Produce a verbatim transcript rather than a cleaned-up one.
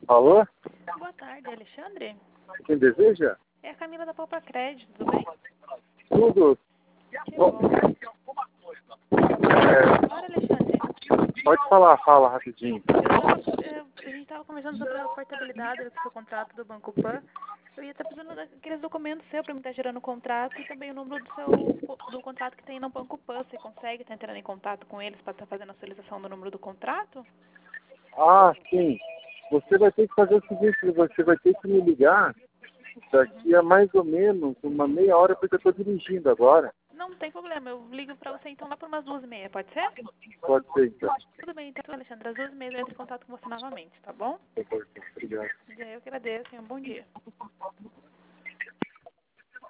Alô? Boa tarde, Alexandre. Quem deseja? É a Camila da Poupa Crédito, tudo bem? Tudo. Que bom. É, Agora, Alexandre, pode falar, fala rapidinho. eu tava, é, a gente estava conversando sobre a portabilidade do seu contrato do Banco Pan. Eu ia estar precisando daqueles documentos seus para me estar gerando o contrato e também o número do seu do contrato que tem no Banco Pan. Você consegue estar entrando em contato com eles para estar fazendo a solicitação do número do contrato? Ah, sim. Você vai ter que fazer o seguinte, você vai ter que me ligar daqui a mais ou menos uma meia hora, porque eu estou dirigindo agora. Não tem problema, eu ligo para você então lá por umas duas e meia, pode ser? Pode ser, então. Tudo bem, então, Alexandre, às duas e meia eu entro em contato com você novamente, tá bom? Obrigado. Eu que agradeço e um bom dia.